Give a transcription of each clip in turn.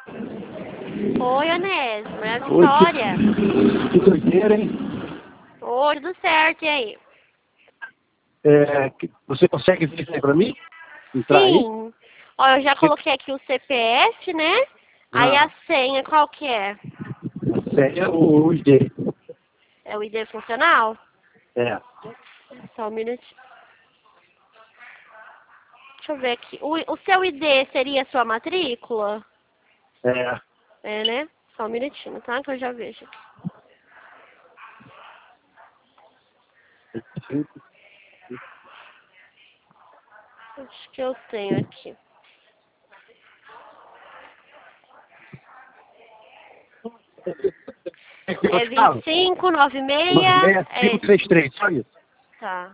Oi, Onésimo, é a Oi, Vitória. que doideira, hein? Oi, tudo certo, e aí? Você consegue ver isso aí pra mim? Entrar aí? Sim. Ó, eu já coloquei aqui o CPF, né? Aí a senha, qual que é? A senha é o ID. É o ID funcional? É. Só um minutinho. Deixa eu ver aqui. O seu ID seria a sua matrícula? É. É, né? Só um minutinho, tá? Que eu já vejo aqui. Acho que eu tenho aqui. É 2596. É, 533, só isso. tá.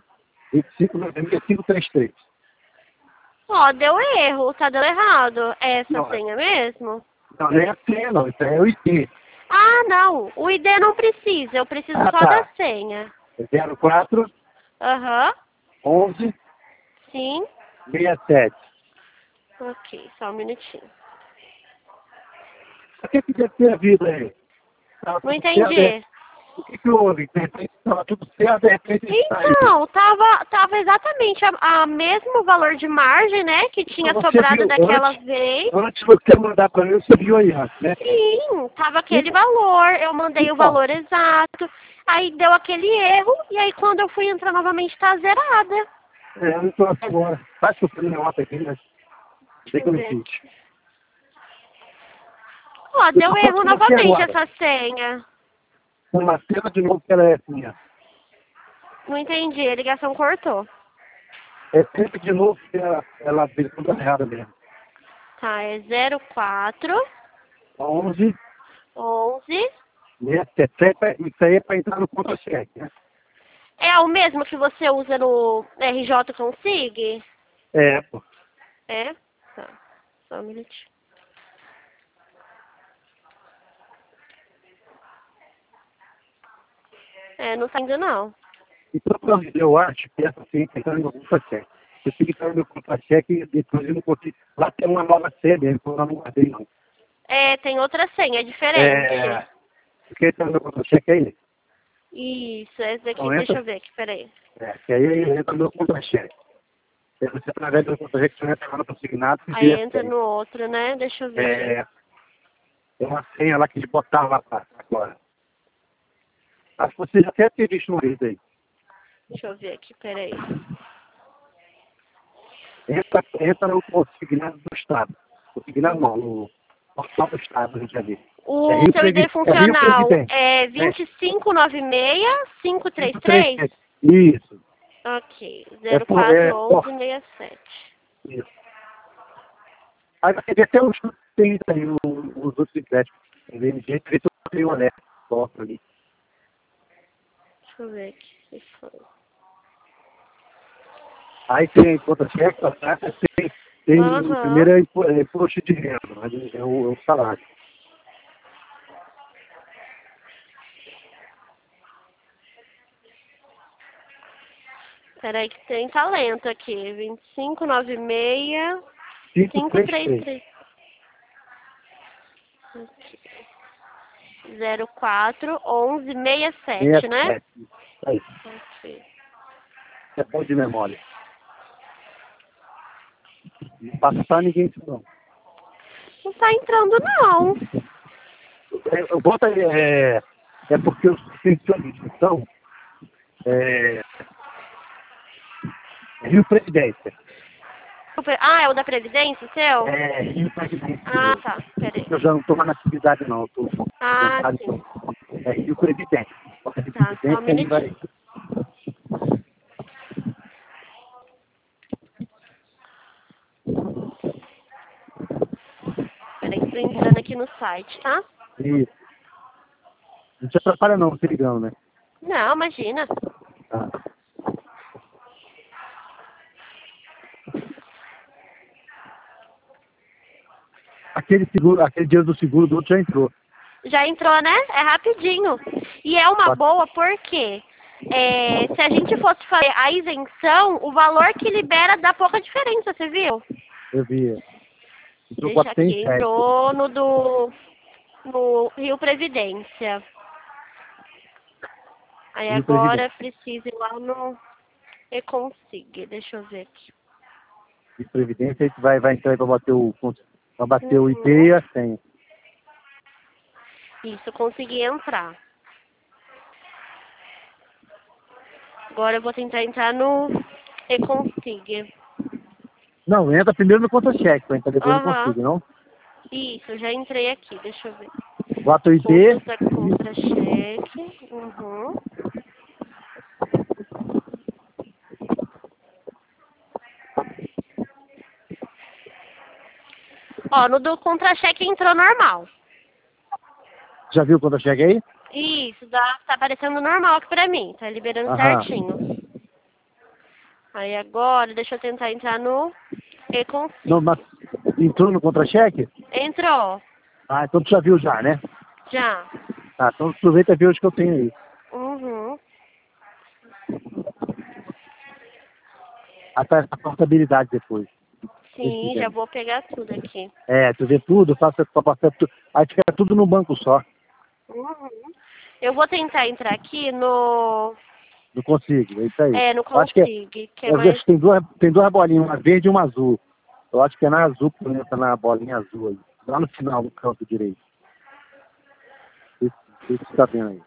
533. Ó, deu erro, tá dando errado. É essa Não, senha mesmo? não é a senha, não. Isso aí é o ID. Ah, não. O ID não precisa. Eu preciso Ah, só da tá. senha. 04 Aham. 11 Sim. 67. Ok, só um minutinho. O que deve ter havido aí? Tava Não tudo certo, entendi. o que houve? De repente estava tudo certo, de repente saiu. Então, tava exatamente a mesmo valor de margem, né? Que tinha Você sobrado viu, daquela vez. antes de você mandar para mim, você viu aí antes, né? Sim, tava aquele Então, valor. Eu mandei o então, valor exato. Aí deu aquele erro. E aí quando eu fui entrar novamente, tá zerada. eu estou até agora. Faz que eu tenho uma nota aqui, mas Deixa tem que eu eu me ver fiz. aqui. Ó, Eu deu estou erro falando aqui novamente agora. essa senha. Uma cena de novo que ela é assim, ó. Não entendi, a ligação cortou. É sempre de novo que ela fez tudo errado mesmo. Tá, é 04 11, 11. 67, isso aí é para entrar no contra-cheque, né? É o mesmo que você usa no RJ Consig? É, pô. É? Tá, só um minutinho. É, não tá indo não. Então, eu acho que essa sim tem que entrar no contra-cheque. Eu tenho que entrar no contra-cheque e depois eu não consigo. Lá tem uma nova sede, então eu não guardei, não. É, tem outra senha, é diferente. Você quer entrar no contra-cheque aí? Isso, esse daqui, Então deixa entra. eu ver aqui, peraí. Que aí entra no contra-cheque. Aí você, através do contra-cheque, você entra lá no consignado e Aí vê a entra senha. no outro, né? Deixa eu ver aqui. Tem uma senha lá que eles botaram lá para agora. Acho que você já até ter visto uma vez aí. Deixa eu ver aqui, peraí. Entra no consignado do Estado. Consignado não, no portal do Estado, a gente já viu. O seu ID É Rio funcional Previdente. é É 2596-533? 537. Isso. Ok, É por, é, por, 041167. isso. Aí vai ter até os que tem aí, os outros empréstimos. Tem gente que tem um alerta. Porta ali. Deixa eu ver aqui se foi. Aí tem contra-cheque, tem o Aham. primeiro é imposto de renda, mas é o salário. Peraí que tem talento aqui. 2596 533. 533. 041167, né? 67. Isso aí. Ok. É bom de memória. Não passa pra ninguém isso não. Não tá entrando, não. Eu boto aí, é porque os pensionistas são Rio Previdência. Ah, é o da Previdência, o seu? Rio Previdência. Ah, tá. Peraí. Eu já não estou mais na atividade não, eu estou Ah, sentado, sim. Rio Previdência. Bota Rio Tá, só um Previdência aí vai. minutinho. Peraí que tô entrando aqui no site, tá? Isso. Não te atrapalha não, se ligando, né? Não, imagina. Tá. Aquele dia do seguro do outro já entrou. Já entrou, né? É rapidinho. E é uma boa porque se a gente fosse fazer a isenção, o valor que libera dá pouca diferença, você viu? Eu vi. Entrou Deixa aqui. 407. Entrou no Rio Previdência. Aí Rio agora Previdência. preciso ir lá no E-Consig. Deixa eu ver aqui. De Previdência, a gente vai entrar aí pra bater o IP Uhum. e a senha. Isso, consegui entrar. Agora eu vou tentar entrar no E-Consig. Não, entra primeiro no contra-cheque, pra entrar depois no Aham. consigo, não? Isso, já entrei aqui. Deixa eu ver. Bota o IP. Consulta contra-cheque. Uhum. Ó, no do contra-cheque entrou normal. Já viu o contra-cheque aí? Isso, tá aparecendo normal aqui pra mim. Tá liberando Aham. certinho. Aí agora, deixa eu tentar entrar no Não, E-Consig. mas entrou no contra-cheque? Entrou. Ah, então tu já viu já, né? Já. Tá, então aproveita e vê os que eu tenho aí. Uhum. Até a portabilidade depois. Se Sim, já quiser. vou pegar tudo aqui. É, tu vê tudo, passa tudo. Aí fica tudo no banco só. Uhum. Eu vou tentar entrar aqui no... Não consigo, é isso aí. É, no Eu acho que Consig, que é eu mais... acho que tem duas bolinhas, uma verde e uma azul. Eu acho que é na azul que entra na bolinha azul aí. Lá no final, no canto direito. Isso que tá vendo aí.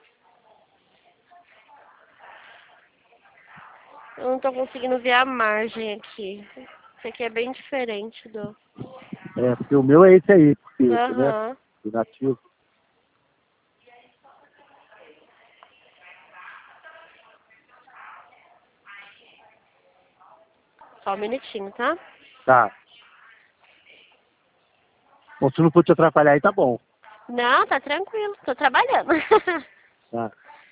Eu não tô conseguindo ver a margem aqui. Esse aqui é bem diferente do... É, porque o meu é esse aí, porque, né? Aham. O nativo. Só um minutinho, tá? Tá. Bom, se não for te atrapalhar aí, tá bom. Não, tá tranquilo. Tô trabalhando. Tá.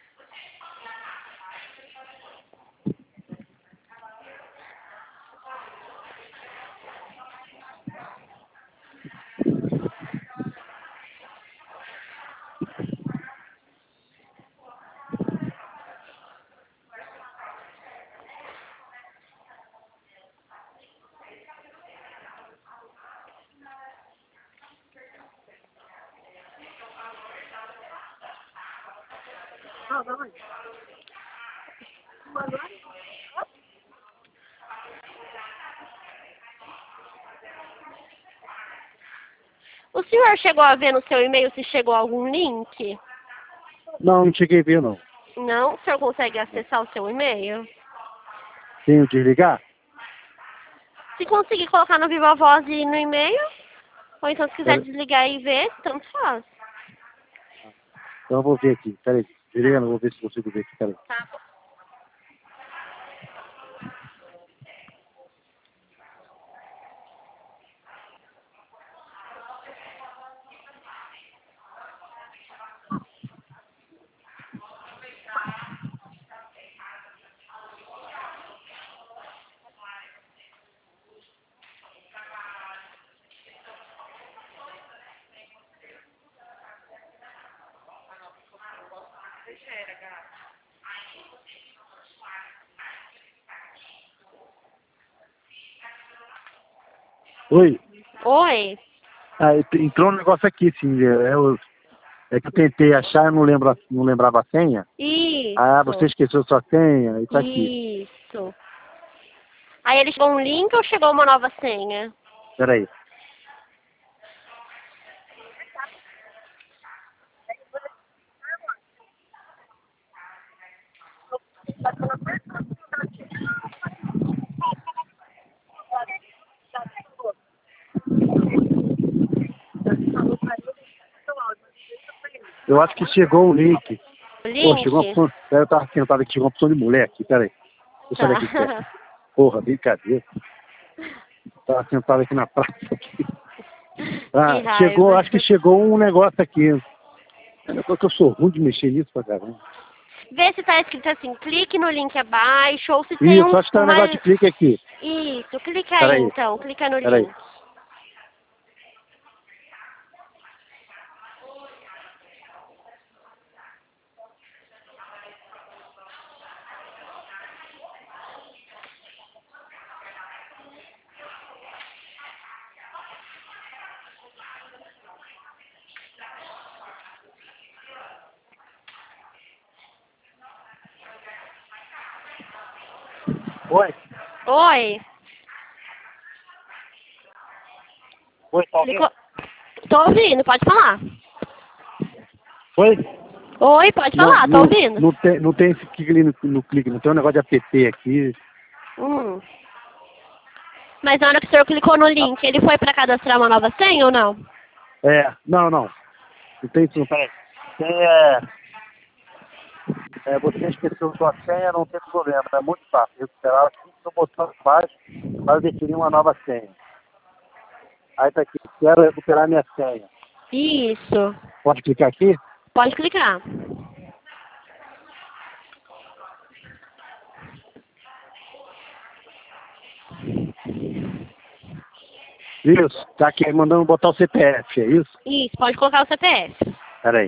O senhor chegou a ver no seu e-mail se chegou algum link? Não, não cheguei a ver, não. Não? O senhor consegue acessar o seu e-mail? Tenho que desligar? Se conseguir colocar no Viva Voz e no e-mail, ou então se quiser Pera- desligar e ver, tanto faz. Então eu vou ver aqui. Peraí. Tá, Desligando, eu vou ver se consigo ver aqui. Peraí. tá bom. Oi. Oi? Ah, entrou um negócio aqui, sim. É que eu tentei achar, eu não lembrava a senha. Ah, você Isso, esqueceu sua senha e tá aqui. isso. Aí ele chegou um link ou chegou uma nova senha? Peraí. Eu acho que chegou um link. O Pô, link? chegou uma opção. Eu tava sentado aqui, chegou uma opção de mulher aqui, peraí. Deixa eu Tá. sair daqui perto. Porra, brincadeira. Tava sentado aqui na praça. Aqui. Que Ah, raiva. acho que chegou um negócio aqui. É porque eu sou ruim de mexer nisso pra caramba. Vê se tá escrito assim, clique no link abaixo, ou se tem Isso, acho que tá um uma... negócio de clique aqui. Isso, clica aí Peraí, então, clica no peraí. link. Oi? Oi. Oi, tá ouvindo? Tô ouvindo, pode falar. Oi? Oi, pode falar, tô ouvindo. Não tem esse clique ali no clique, não tem um negócio de app aqui. Mas na hora que o senhor clicou no link, ele foi pra cadastrar uma nova senha ou não? Não. Não tem isso, não. Peraí. Você esqueceu sua senha, não tem problema. É muito fácil. Recuperar aqui, no botão abaixo, para definir uma nova senha. Aí tá aqui, quero recuperar minha senha. Isso. Pode clicar aqui? Pode clicar. Isso, tá aqui mandando botar o CPF, é isso? Isso, pode colocar o CPF. Peraí.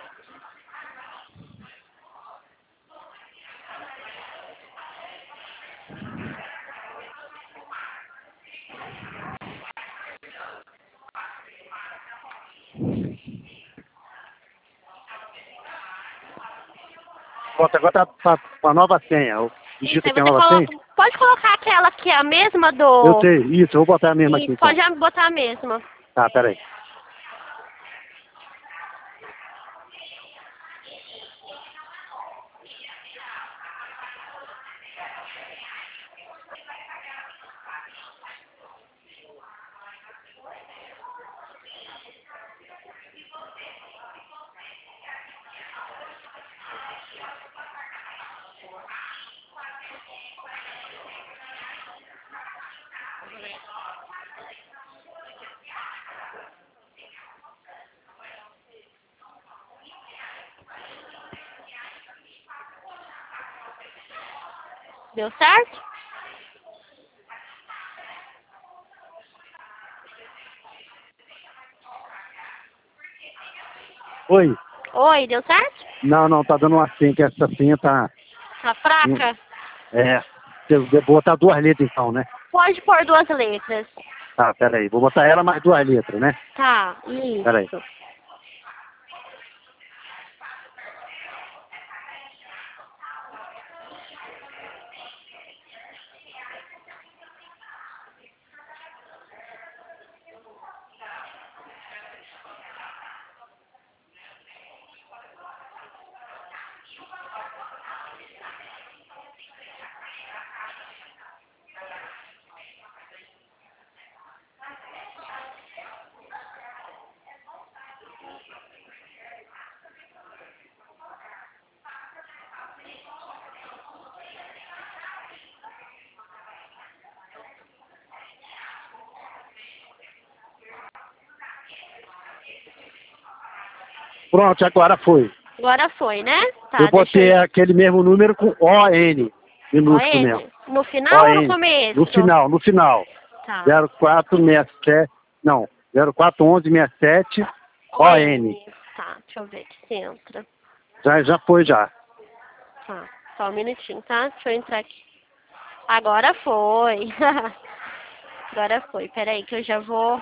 Pronto, agora tá com a nova senha. Eu digito aqui a nova senha? Pode colocar aquela que é a mesma do... Eu sei, isso, eu vou botar a mesma aqui. Pode Então. botar a mesma. Tá, peraí. Deu certo? Oi? Oi, deu certo? Não, tá dando uma senha, que essa senha tá... Tá fraca? Eu vou botar 2 letras então, né? Pode pôr 2 letras. Tá, peraí, vou botar ela mais 2 letras, né? Tá, isso. Peraí. Pronto, agora foi. Agora foi, né? Tá, Eu botei aquele mesmo número com ON, minúsculo mesmo. No final ou no ON. começo? No final. Tá. 0467, não, 041167 ON. Tá, deixa eu ver aqui se entra. Já foi já. Tá, só um minutinho, tá? Deixa eu entrar aqui. Agora foi. Agora foi. Peraí que eu já vou...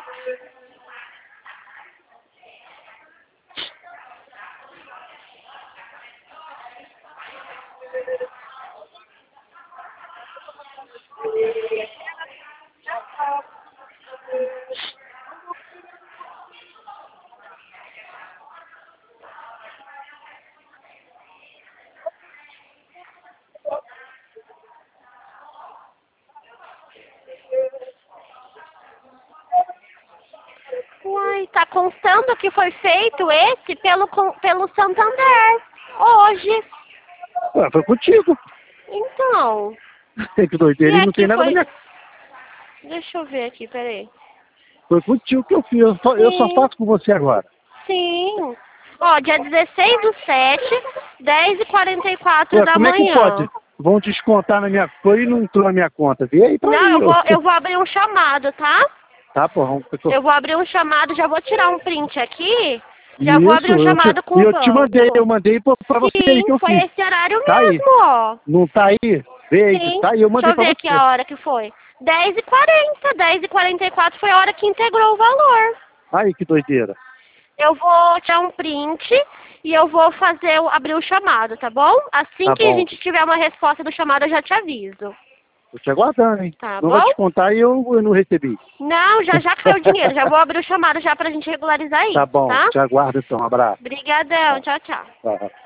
Uai, tá constando que foi feito esse pelo Santander. Hoje. Ué, foi contigo. Então. Que doideira, ele não tem nada foi... na minha... Deixa eu ver aqui, peraí. Foi contigo que eu fiz, eu só faço com você agora. Sim. Ó, dia 16/7, 10h44 da como manhã. É que pode? Vão descontar na minha coisa e não entrou na minha conta. Vê aí pra mim. Não, eu vou abrir um chamado, tá? Tá, porra. Eu vou abrir um chamado, já vou tirar um print aqui. Já vou abrir um chamado com o eu banco. eu mandei pra você Sim, aí que eu foi fiz. esse horário Tá mesmo, aí. ó. Não tá aí? Vê aí, Sim. tá aí, eu mandei Deixa eu ver pra aqui você. a hora que foi. 10h40, 10h44 foi a hora que integrou o valor. Aí, que doideira. Eu vou tirar um print e eu vou abrir o chamado, tá bom? Assim Tá que bom. a gente tiver uma resposta do chamado, eu já te aviso. Tô te aguardando, hein? Tá não bom? vai descontar e eu não recebi. Não, já caiu o dinheiro. Já vou abrir o chamado já pra gente regularizar isso, Tá bom, tá? te aguardo então. Um abraço. Obrigadão. Tchau, tchau. Tá.